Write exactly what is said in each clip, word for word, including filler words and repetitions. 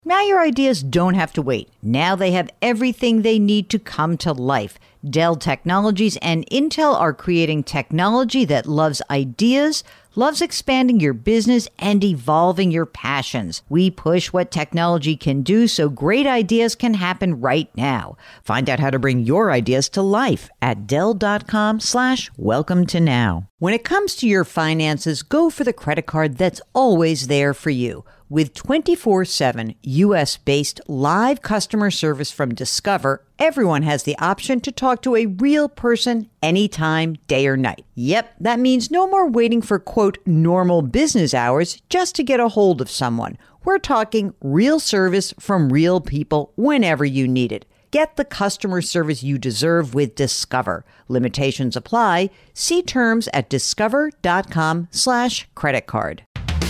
Now your ideas don't have to wait. Now they have everything they need to come to life. Dell Technologies and Intel are creating technology that loves ideas, loves expanding your business, and evolving your passions. We push what technology can do so great ideas can happen right now. Find out how to bring your ideas to life at Dell.com slash welcome to now. When it comes to your finances, go for the credit card that's always there for you. With twenty-four seven U S-based live customer service from Discover, everyone has the option to talk to a real person anytime, day or night. Yep, that means no more waiting for, quote, normal business hours just to get a hold of someone. We're talking real service from real people whenever you need it. Get the customer service you deserve with Discover. Limitations apply. See terms at discover.com slash credit card.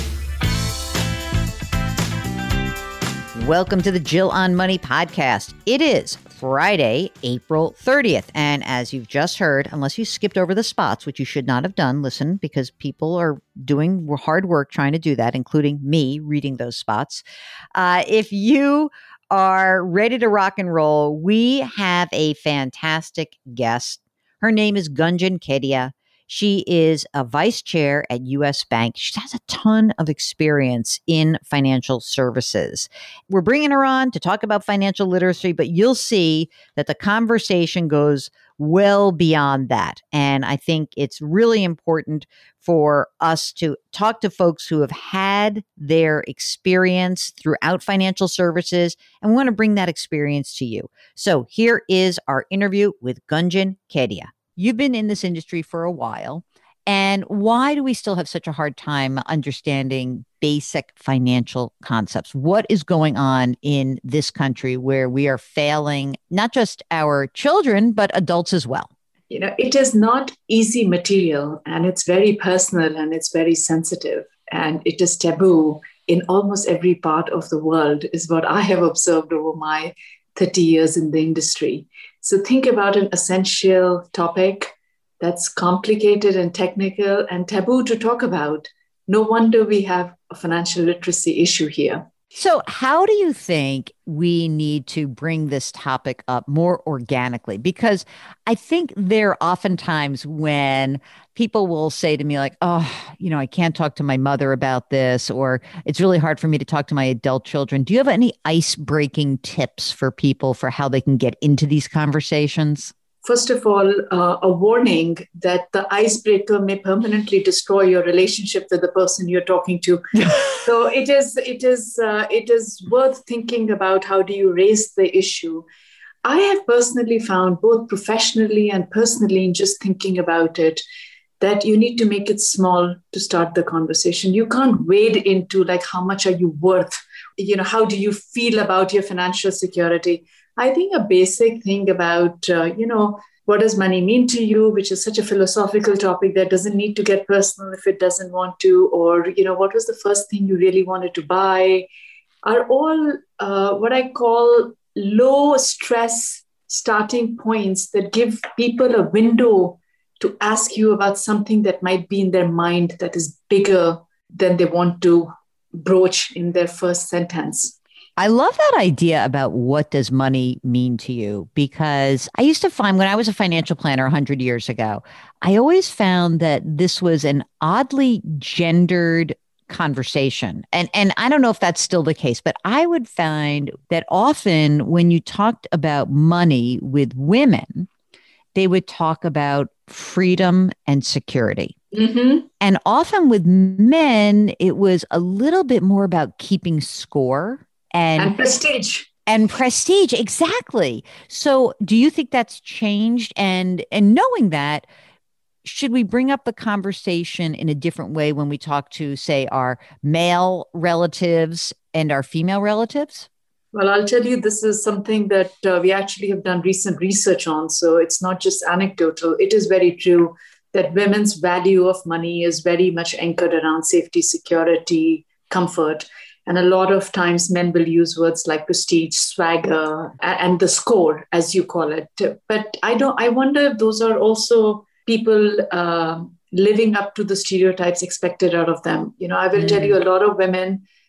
Welcome to the Jill on Money podcast. It is Friday, April thirtieth. And as you've just heard, unless you skipped over the spots, which you should not have done, listen, because people are doing hard work trying to do that, including me reading those spots. Uh, if you are ready to rock and roll, we have a fantastic guest. Her name is Gunjan Kedia. She is a vice chair at U S Bank. She has a ton of experience in financial services. We're bringing her on to talk about financial literacy, but you'll see that the conversation goes well beyond that. And I think it's really important for us to talk to folks who have had their experience throughout financial services, and we want to bring that experience to you. So here is our interview with Gunjan Kedia. You've been in this industry for a while, and why do we still have such a hard time understanding basic financial concepts? What is going on in this country where we are failing not just our children, but adults as well? You know, it is not easy material, and it's very personal, and it's very sensitive, and it is taboo in almost every part of the world, is what I have observed over my thirty years in the industry. So think about an essential topic that's complicated and technical and taboo to talk about. No wonder we have a financial literacy issue here. So how do you think we need to bring this topic up more organically? Because I think there are often times when people will say to me like, oh, you know, I can't talk to my mother about this, or it's really hard for me to talk to my adult children. Do you have any ice-breaking tips for people for how they can get into these conversations? First of all, uh, a warning that the icebreaker may permanently destroy your relationship with the person you're talking to. So it is, it is, uh, it is worth thinking about how do you raise the issue. I have personally found, both professionally and personally, in just thinking about it, that you need to make it small to start the conversation. You can't wade into like, how much are you worth? You know, how do you feel about your financial security? I think a basic thing about, uh, you know, what does money mean to you, which is such a philosophical topic that doesn't need to get personal if it doesn't want to, or, you know, what was the first thing you really wanted to buy, are all uh, what I call low stress starting points that give people a window to ask you about something that might be in their mind that is bigger than they want to broach in their first sentence. I love that idea about what does money mean to you, because I used to find when I was a financial planner one hundred years ago, I always found that this was an oddly gendered conversation. And, and I don't know if that's still the case, but I would find that often when you talked about money with women, they would talk about freedom and security. Mm-hmm. And often with men, it was a little bit more about keeping score. And, and prestige. And prestige, exactly. So do you think that's changed? And and knowing that, should we bring up the conversation in a different way when we talk to, say, our male relatives and our female relatives? Well, I'll tell you, this is something that uh, we actually have done recent research on. So it's not just anecdotal. It is very true that women's value of money is very much anchored around safety, security, comfort. And a lot of times men will use words like prestige, swagger, and the score, as you call it. But I don't. I wonder if those are also people uh, living up to the stereotypes expected out of them. You know, I will mm. tell you, a lot of women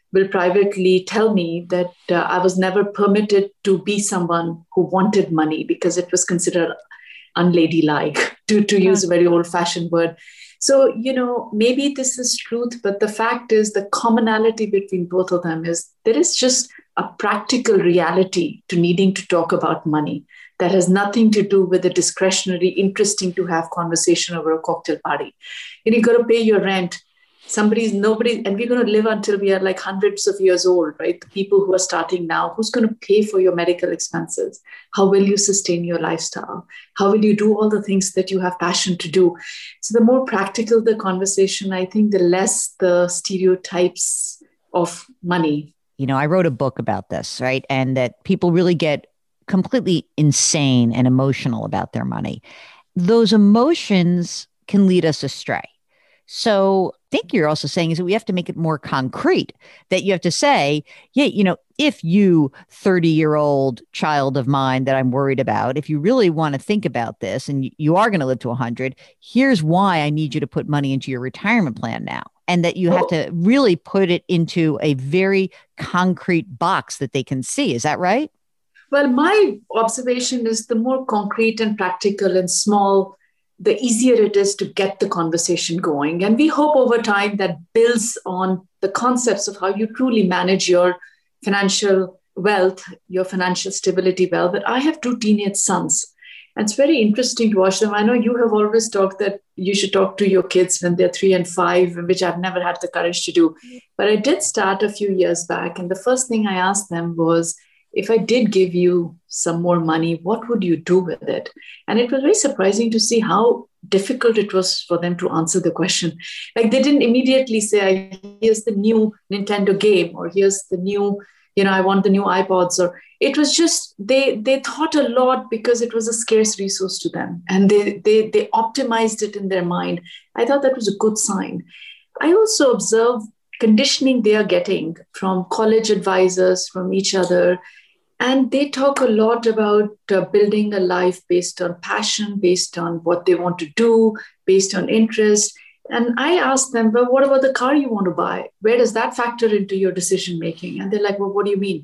will privately tell me that uh, I was never permitted to be someone who wanted money because it was considered unladylike, to, to use a very old-fashioned word. So, you know, maybe this is truth, but the fact is the commonality between both of them is there is just a practical reality to needing to talk about money that has nothing to do with the discretionary, interesting to have conversation over a cocktail party. And you got to pay your rent. Somebody's nobody, and we're going to live until we are like hundreds of years old, right? The people who are starting now, who's going to pay for your medical expenses? How will you sustain your lifestyle? How will you do all the things that you have passion to do? So the more practical the conversation, I think the less the stereotypes of money. You know, I wrote a book about this, right? And that people really get completely insane and emotional about their money. Those emotions can lead us astray. So I think you're also saying is that we have to make it more concrete, that you have to say, yeah, you know, if you thirty year old child of mine that I'm worried about, if you really want to think about this and you are going to live to one hundred, here's why I need you to put money into your retirement plan now. And that you have to really put it into a very concrete box that they can see. Is that right? Well, my observation is the more concrete and practical and small, the easier it is to get the conversation going. And we hope over time that builds on the concepts of how you truly manage your financial wealth, your financial stability well. But I have two teenage sons, and it's very interesting to watch them. I know you have always talked that you should talk to your kids when they're three and five, which I've never had the courage to do. But I did start a few years back. And the first thing I asked them was, if I did give you some more money, what would you do with it? And it was very surprising to see how difficult it was for them to answer the question. Like they didn't immediately say, here's the new Nintendo game, or here's the new, you know, I want the new iPods. Or it was just, they they thought a lot because it was a scarce resource to them. And they they they optimized it in their mind. I thought that was a good sign. I also observed conditioning they are getting from college advisors, from each other. And they talk a lot about uh, building a life based on passion, based on what they want to do, based on interest. And I asked them, well, what about the car you want to buy? Where does that factor into your decision making? And they're like, well, what do you mean?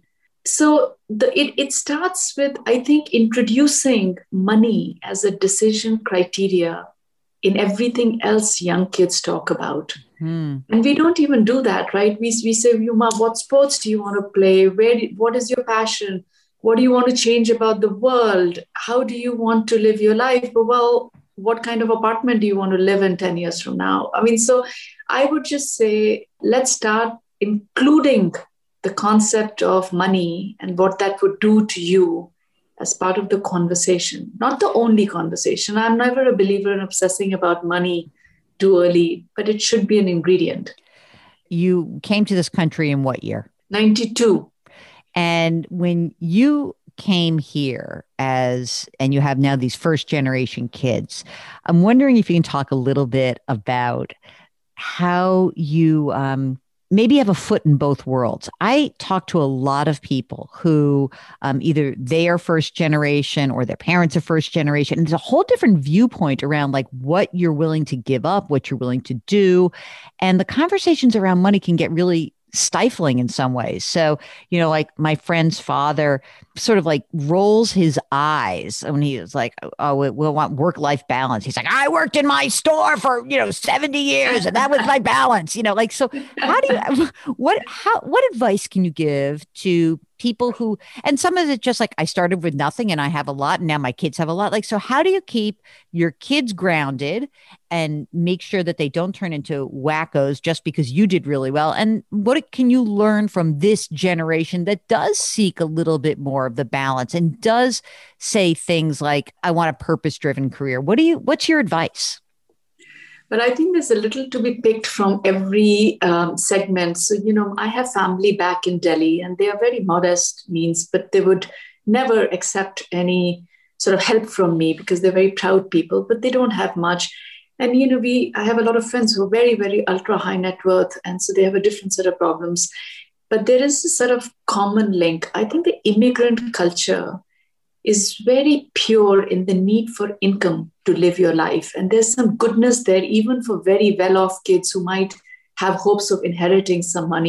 So the, it, it starts with, I think, introducing money as a decision criteria in everything else young kids talk about. Hmm. And we don't even do that, right? We, we say, Yuma, what sports do you want to play? Where? What is your passion? What do you want to change about the world? How do you want to live your life? But well, what kind of apartment do you want to live in ten years from now? I mean, so I would just say, let's start including the concept of money and what that would do to you as part of the conversation, not the only conversation. I'm never a believer in obsessing about money too early, but it should be an ingredient. You came to this country in what year? ninety-two. And when you came here as, and you have now these first generation kids, I'm wondering if you can talk a little bit about how you, um, maybe have a foot in both worlds. I talk to a lot of people who um, either they are first generation or their parents are first generation. And there's a whole different viewpoint around like what you're willing to give up, what you're willing to do. And the conversations around money can get really stifling in some ways. So, you know, like my friend's father sort of like rolls his eyes when he was like, oh, we'll want work-life balance. He's like, I worked in my store for, you know, seventy years and that was my balance, you know, like, so how do you, what, how, what advice can you give to people who, and some of it just like, I started with nothing and I have a lot and now my kids have a lot. Like, so how do you keep your kids grounded and make sure that they don't turn into wackos just because you did really well? And what can you learn from this generation that does seek a little bit more of the balance and does say things like, I want a purpose-driven career? What do you, what's your advice? But I think there's a little to be picked from every um, segment. So, you know, I have family back in Delhi and they are very modest means, but they would never accept any sort of help from me because they're very proud people, but they don't have much. And, you know, we, I have a lot of friends who are very, very ultra high net worth. And so they have a different set of problems. But there is a sort of common link. I think the immigrant culture is very pure in the need for income to live your life. And there's some goodness there, even for very well-off kids who might have hopes of inheriting some money,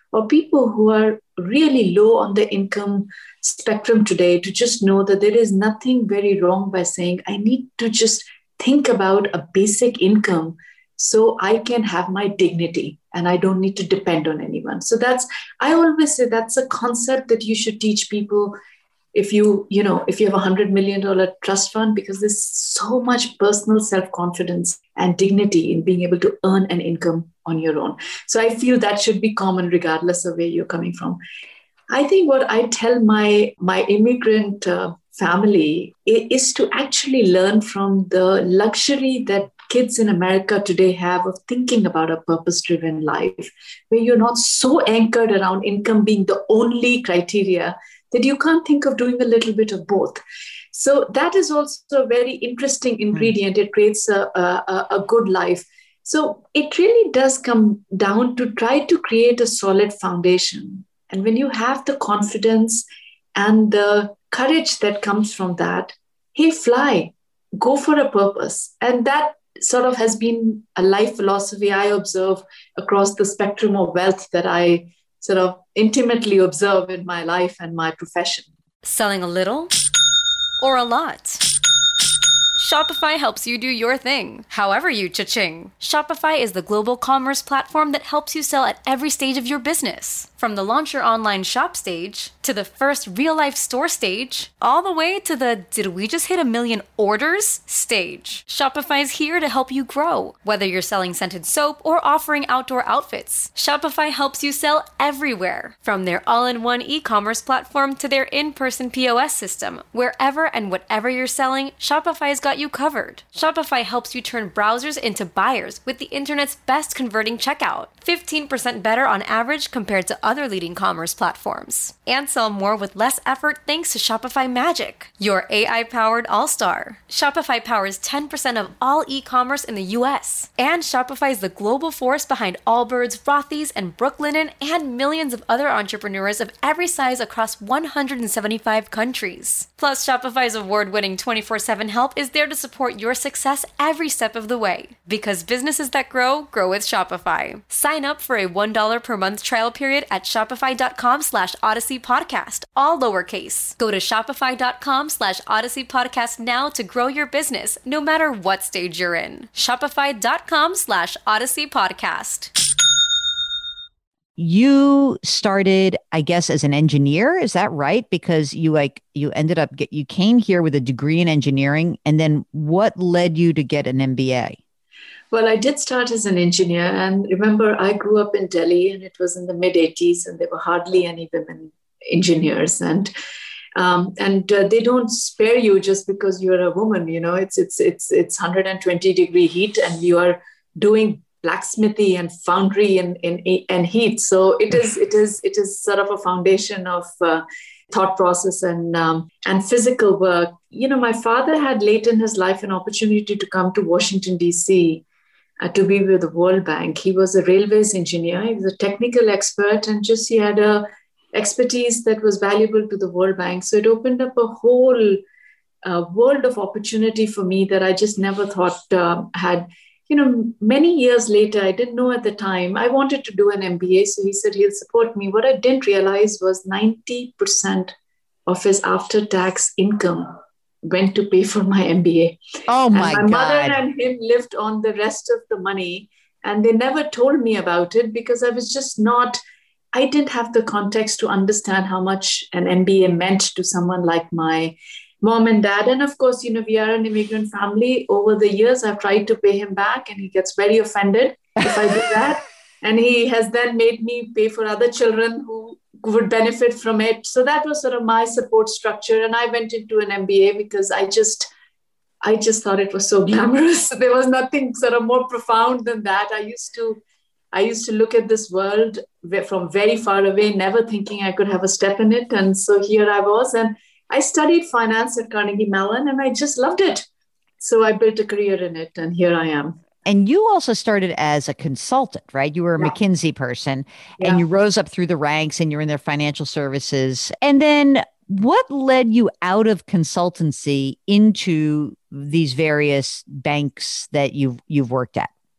or people who are really low on the income spectrum today to just know that there is nothing very wrong by saying, I need to just think about a basic income so I can have my dignity and I don't need to depend on anyone. So that's, I always say that's a concept that you should teach people if you, you know, if you have a hundred million dollar trust fund, because there's so much personal self-confidence and dignity in being able to earn an income on your own. So I feel that should be common regardless of where you're coming from. I think what I tell my, my immigrant uh, family is to actually learn from the luxury that kids in America today have of thinking about a purpose-driven life, where you're not so anchored around income being the only criteria that you can't think of doing a little bit of both. So that is also a very interesting ingredient. It creates a, a, a good life. So it really does come down to try to create a solid foundation. And when you have the confidence and the courage that comes from that, hey, fly, go for a purpose. And that sort of has been a life philosophy I observe across the spectrum of wealth that I sort of intimately observe in my life and my profession. Selling a little or a lot? Shopify helps you do your thing, however you cha-ching. Shopify is the global commerce platform that helps you sell at every stage of your business. From the launch your online shop stage, to the first real-life store stage, all the way to the did we just hit a million orders stage. Shopify is here to help you grow. Whether you're selling scented soap or offering outdoor outfits, Shopify helps you sell everywhere. From their all-in-one e-commerce platform to their in-person P O S system, wherever and whatever you're selling, Shopify's got you covered. Shopify helps you turn browsers into buyers with the internet's best converting checkout. fifteen percent better on average compared to other leading commerce platforms. And sell more with less effort thanks to Shopify Magic, your A I-powered all-star. Shopify powers ten percent of all e-commerce in the U S. And Shopify is the global force behind Allbirds, Rothy's, and Brooklinen, and millions of other entrepreneurs of every size across one hundred seventy-five countries. Plus, Shopify's award-winning twenty-four seven help is there to support your success every step of the way. Because businesses that grow, grow with Shopify. Sign up for a one dollar per month trial period at shopify.com slash Odyssey Podcast, all lowercase. Go to shopify.com slash Odyssey Podcast now to grow your business, no matter what stage you're in. Shopify.com slash Odyssey Podcast. You started, I guess, as an engineer. Is that right? Because you like you ended up get you came here with a degree in engineering, and then what led you to get an M B A? Well, I did start as an engineer, and remember, I grew up in Delhi, and it was in the mid eighties, and there were hardly any women engineers, and um, and uh, they don't spare you just because you're a woman. You know, it's it's it's it's one hundred twenty degree heat, and you are doing blacksmithy and foundry and, and, and heat. So it is, it is, it is sort of a foundation of uh, thought process and, um, and physical work. You know, my father had late in his life an opportunity to come to Washington, D C uh, to be with the World Bank. He was a railways engineer. He was a technical expert, and just he had a expertise that was valuable to the World Bank. So it opened up a whole uh, world of opportunity for me that I just never thought uh, had. You know, many years later, I didn't know at the time, I wanted to do an M B A. So he said he'll support me. What I didn't realize was ninety percent of his after-tax income went to pay for my M B A. Oh my God. And my mother and him lived on the rest of the money. And they never told me about it because I was just not, I didn't have the context to understand how much an M B A meant to someone like my mom and dad. And of course, you know, we are an immigrant family. Over the years, I've tried to pay him back, and he gets very offended if I do that. And he has then made me pay for other children who would benefit from it. So that was sort of my support structure. And I went into an M B A because I just, I just thought it was so glamorous. There was nothing sort of more profound than that. I used to, I used to look at this world from very far away, never thinking I could have a step in it. And so here I was, and I studied finance at Carnegie Mellon, and I just loved it. So I built a career in it, and here I am. And you also started as a consultant, right? You were a yeah. McKinsey person, yeah. and you rose up through the ranks, and you're in their financial services. And then what led you out of consultancy into these various banks that you've you've worked at?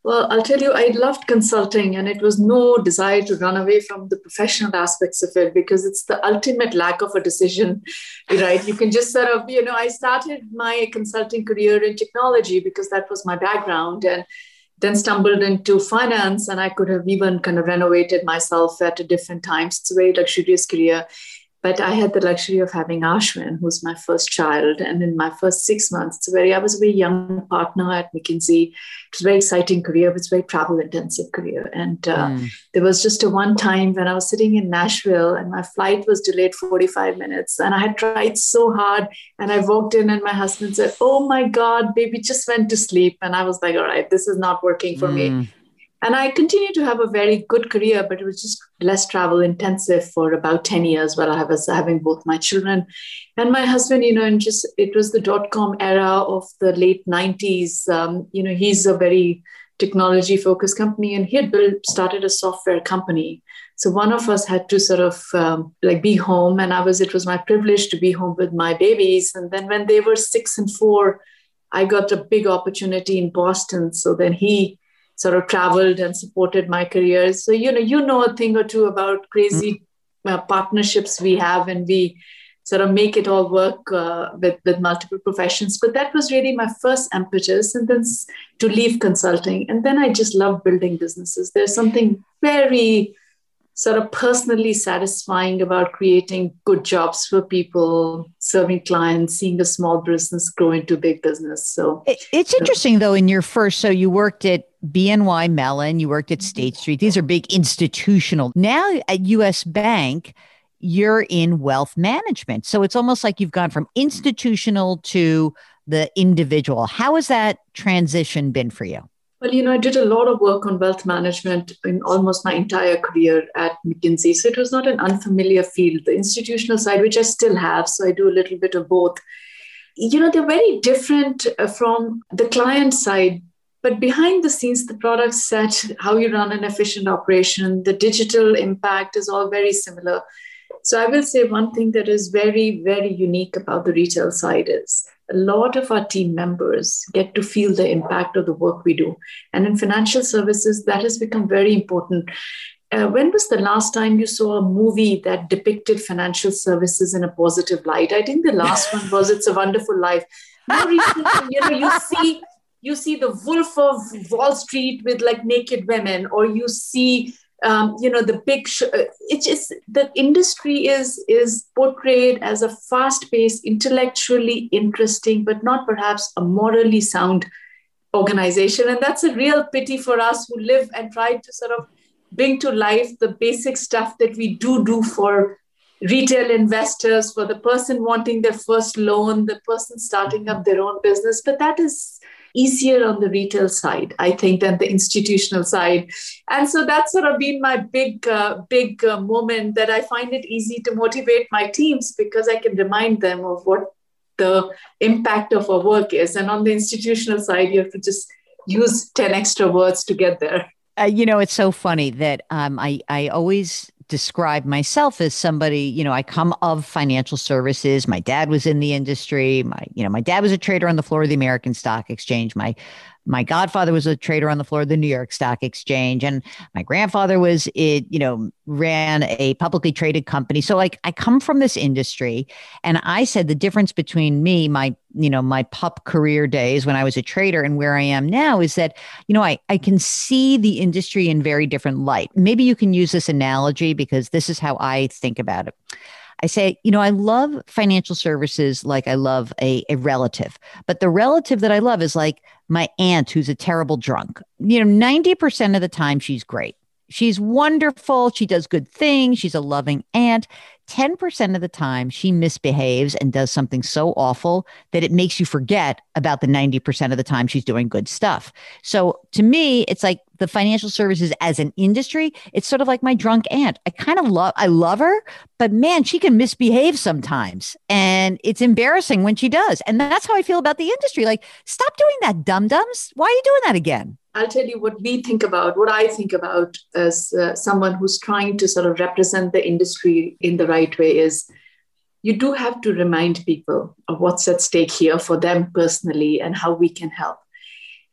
Well, I'll tell you, I loved consulting, and it was no desire to run away from the professional aspects of it because it's the ultimate lack of a decision, right? You can just sort of, you know, I started my consulting career in technology because that was my background, and then stumbled into finance, and I could have even kind of renovated myself at a different times. It's a very luxurious career. But I had the luxury of having Ashwin, who's my first child. And in my first six months, it's a very, I was a very young partner at McKinsey. It was a very exciting career, but it's a very travel intensive career. And uh, mm. there was just a one time when I was sitting in Nashville and my flight was delayed forty-five minutes. And I had tried so hard. And I walked in and my husband said, "Oh my God, baby just went to sleep." And I was like, all right, this is not working for mm. me. And I continued to have a very good career, but it was just less travel intensive for about ten years while I was having both my children and my husband, you know, and just, it was the dot-com era of the late nineties. Um, you know, he's a very technology focused company and he had built, started a software company. So one of us had to sort of um, like be home, and I was, it was my privilege to be home with my babies. And then when they were six and four, I got a big opportunity in Boston. So then he sort of traveled and supported my career. So, you know, you know a thing or two about crazy uh, partnerships we have, and we sort of make it all work uh, with, with multiple professions. But that was really my first impetus, and then to leave consulting. And then I just love building businesses. There's something very sort of personally satisfying about creating good jobs for people, serving clients, seeing a small business grow into big business. So it, it's interesting though, in your first, so you worked at B N Y Mellon, you worked at State Street. These are big institutional. Now at U S Bank, you're in wealth management. So it's almost like you've gone from institutional to the individual. How has that transition been for you? Well, you know, I did a lot of work on wealth management in almost my entire career at McKinsey. So it was not an unfamiliar field. The institutional side, which I still have, so I do a little bit of both. You know, they're very different from the client side, but behind the scenes, the product set, how you run an efficient operation, the digital impact is all very similar. So I will say one thing that is very, very unique about the retail side is a lot of our team members get to feel the impact of the work we do. And in financial services, that has become very important. Uh, when was the last time you saw a movie that depicted financial services in a positive light? I think the last one was It's a Wonderful Life. More recently, you know, you see, you see the Wolf of Wall Street with like naked women, or you see Um, you know, the big, sh- it's just the industry is, is portrayed as a fast-paced, intellectually interesting, but not perhaps a morally sound organization. And that's a real pity for us who live and try to sort of bring to life the basic stuff that we do do for retail investors, for the person wanting their first loan, the person starting up their own business. But that is easier on the retail side, I think, than the institutional side. And so that's sort of been my big, uh, big uh, moment that I find it easy to motivate my teams because I can remind them of what the impact of our work is. And on the institutional side, you have to just use ten extra words to get there. Uh, you know, it's so funny that um, I, I always describe myself as somebody, you know, I come of financial services. My dad was in the industry. My, you know, my dad was a trader on the floor of the American Stock Exchange. My, my godfather was a trader on the floor of the New York Stock Exchange. And my grandfather was, it, you know, ran a publicly traded company. So like I come from this industry, and I said the difference between me, my, you know, my pup career days when I was a trader and where I am now is that, you know, I, I can see the industry in very different light. Maybe you can use this analogy because this is how I think about it. I say, you know, I love financial services like I love a, a relative, but the relative that I love is like my aunt who's a terrible drunk. You know, ninety percent of the time she's great. She's wonderful. She does good things. She's a loving aunt. ten percent of the time she misbehaves and does something so awful that it makes you forget about the ninety percent of the time she's doing good stuff. So to me, it's like the financial services as an industry, it's sort of like my drunk aunt. I kind of love, I love her, but man, she can misbehave sometimes. And it's embarrassing when she does. And that's how I feel about the industry. Like, stop doing that, dum-dums. Why are you doing that again? I'll tell you what we think about, what I think about as uh, someone who's trying to sort of represent the industry in the right way is you do have to remind people of what's at stake here for them personally and how we can help.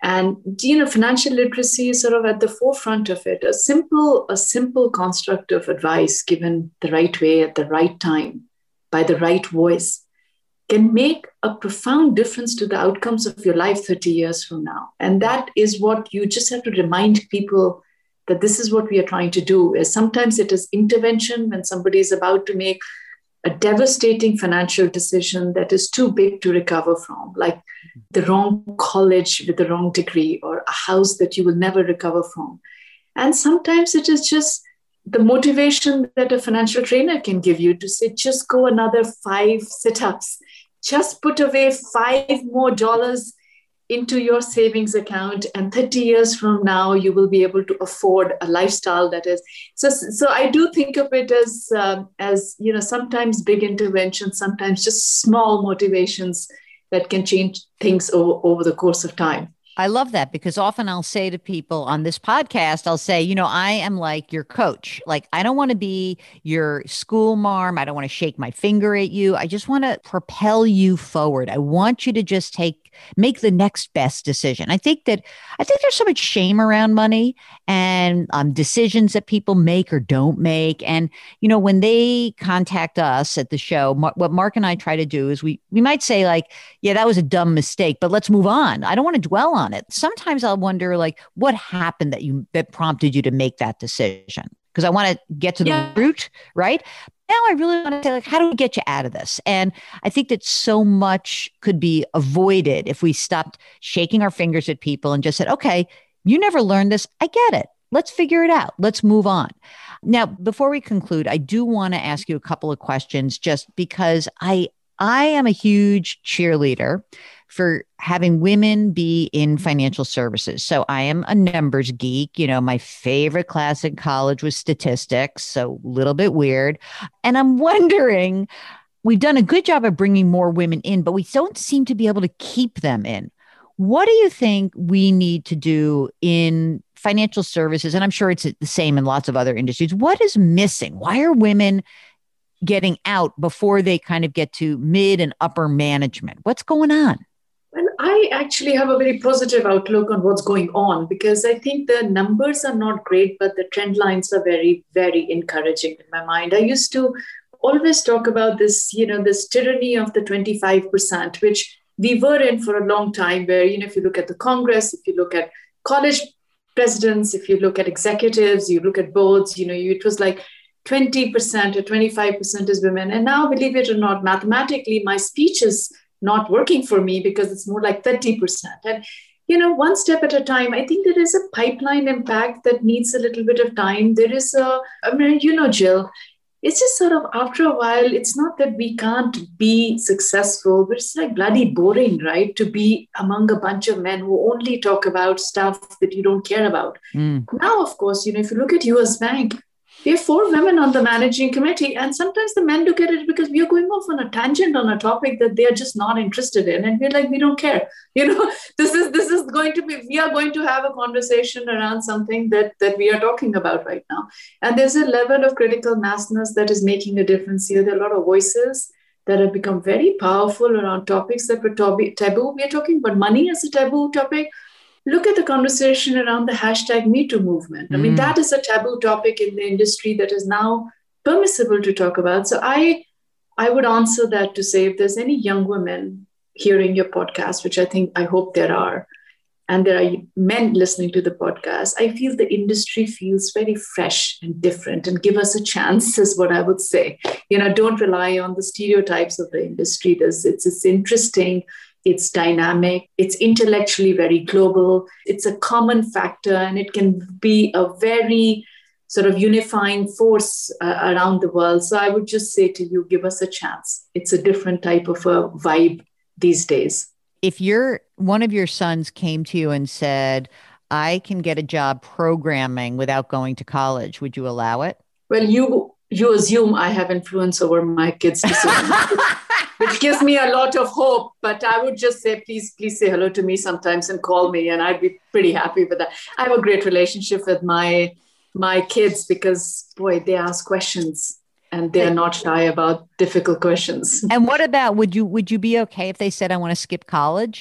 And, you know, financial literacy is sort of at the forefront of it. A simple, a simple construct of advice given the right way at the right time by the right voice can make a profound difference to the outcomes of your life thirty years from now. And that is what you just have to remind people that this is what we are trying to do. Is sometimes it is intervention when somebody is about to make a devastating financial decision that is too big to recover from, like the wrong college with the wrong degree or a house that you will never recover from. And sometimes it is just the motivation that a financial trainer can give you to say, just go another five sit-ups, just put away five more dollars into your savings account, and thirty years from now, you will be able to afford a lifestyle that is. So, so I do think of it as, um, as you know, sometimes big interventions, sometimes just small motivations that can change things over, over the course of time. I love that, because often I'll say to people on this podcast, I'll say, you know, I am like your coach. Like, I don't want to be your school marm. I don't want to shake my finger at you. I just want to propel you forward. I want you to just take, make the next best decision. I think that, I think there's so much shame around money and um, decisions that people make or don't make. And, you know, when they contact us at the show, Ma- what Mark and I try to do is we, we might say like, yeah, that was a dumb mistake, but let's move on. I don't want to dwell on it. Sometimes I'll wonder, like, what happened that you that prompted you to make that decision? Because I want to get to the yeah. root, right? Now I really want to say, like, how do we get you out of this? And I think that so much could be avoided if we stopped shaking our fingers at people and just said, okay, you never learned this. I get it. Let's figure it out. Let's move on. Now, before we conclude, I do want to ask you a couple of questions, just because I I am a huge cheerleader for having women be in financial services. So I am a numbers geek. You know, my favorite class in college was statistics, so a little bit weird. And I'm wondering, we've done a good job of bringing more women in, but we don't seem to be able to keep them in. What do you think we need to do in financial services? And I'm sure it's the same in lots of other industries. What is missing? Why are women getting out before they kind of get to mid and upper management? What's going on? Well, I actually have a very positive outlook on what's going on, because I think the numbers are not great, but the trend lines are very, very encouraging in my mind. I used to always talk about this, you know, this tyranny of the twenty-five percent, which we were in for a long time, where, you know, if you look at the Congress, if you look at college presidents, if you look at executives, you look at boards, you know, it was like twenty percent or twenty-five percent is women. And now, believe it or not, mathematically, my speech is not working for me because it's more like thirty percent. And, you know, one step at a time, I think there is a pipeline impact that needs a little bit of time. There is a, I mean, you know, Jill, it's just sort of after a while, it's not that we can't be successful, but it's like bloody boring, right? To be among a bunch of men who only talk about stuff that you don't care about. Mm. Now, of course, you know, if you look at U S Bank, we have four women on the managing committee, and sometimes the men look at it because we are going off on a tangent on a topic that they are just not interested in. And we're like, we don't care. You know, this is this is going to be, we are going to have a conversation around something that, that we are talking about right now. And there's a level of critical massness that is making a difference here. There are a lot of voices that have become very powerful around topics that were taboo. We are talking about money as a taboo topic. Look at the conversation around the hashtag Me Too movement. I mean, mm. that is a taboo topic in the industry that is now permissible to talk about. So I, I would answer that to say, if there's any young women hearing your podcast, which I think, I hope there are, and there are men listening to the podcast, I feel the industry feels very fresh and different, and give us a chance is what I would say. You know, don't rely on the stereotypes of the industry. There's, it's, it's interesting. It's dynamic, it's intellectually very global, it's a common factor, and it can be a very sort of unifying force uh, around the world. So I would just say to you, give us a chance. It's a different type of a vibe these days. If your one of your sons came to you and said, I can get a job programming without going to college, would you allow it? Well, you you assume I have influence over my kids' decisions. Which gives me a lot of hope, but I would just say, please, please say hello to me sometimes and call me, and I'd be pretty happy with that. I have a great relationship with my my kids because, boy, they ask questions and they're not shy about difficult questions. And what about, would you would you be okay if they said, I want to skip college?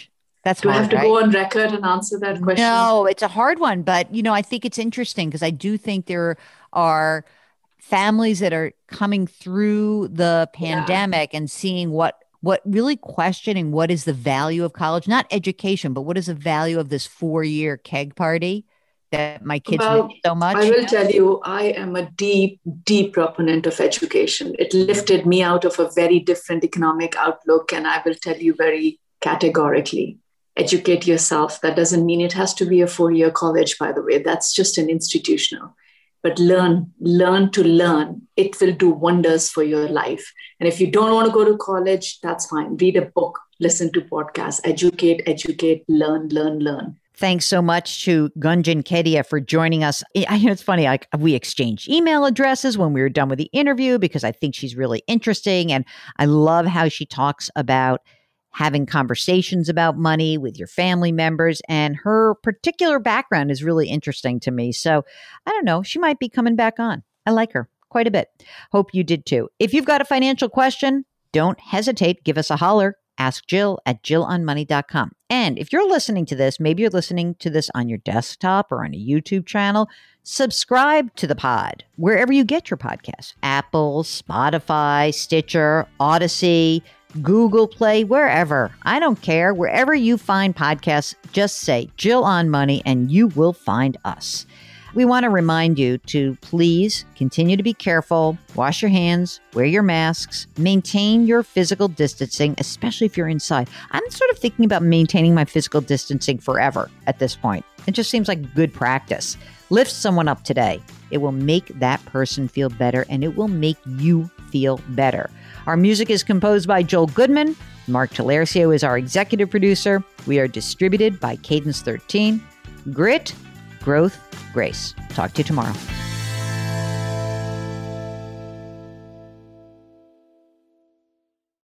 That's Do hard, I have to right? go on record and answer that question? No, it's a hard one. But, you know, I think it's interesting because I do think there are families that are coming through the pandemic yeah. and seeing what what really questioning what is the value of college, not education, but what is the value of this four-year keg party that my kids well, miss so much. I will tell you, I am a deep, deep proponent of education. It lifted me out of a very different economic outlook. And I will tell you very categorically, educate yourself. That doesn't mean it has to be a four-year college, by the way. That's just an institutional. But learn, learn to learn. It will do wonders for your life. And if you don't want to go to college, that's fine. Read a book, listen to podcasts, educate, educate, learn, learn, learn. Thanks so much to Gunjan Kedia for joining us. I know it's funny, like we exchanged email addresses when we were done with the interview because I think she's really interesting. And I love how she talks about having conversations about money with your family members, and her particular background is really interesting to me. So I don't know, she might be coming back on. I like her quite a bit. Hope you did too. If you've got a financial question, don't hesitate. Give us a holler. Ask Jill at jill on money dot com. And if you're listening to this, maybe you're listening to this on your desktop or on a YouTube channel, subscribe to the pod wherever you get your podcasts. Apple, Spotify, Stitcher, Odyssey, Google Play, wherever. I don't care. Wherever you find podcasts, just say Jill on Money and you will find us. We want to remind you to please continue to be careful, wash your hands, wear your masks, maintain your physical distancing, especially if you're inside. I'm sort of thinking about maintaining my physical distancing forever at this point. It just seems like good practice. Lift someone up today. It will make that person feel better, and it will make you feel better. Our music is composed by Joel Goodman. Mark Talercio is our executive producer. We are distributed by Cadence thirteen. Grit, growth, grace. Talk to you tomorrow.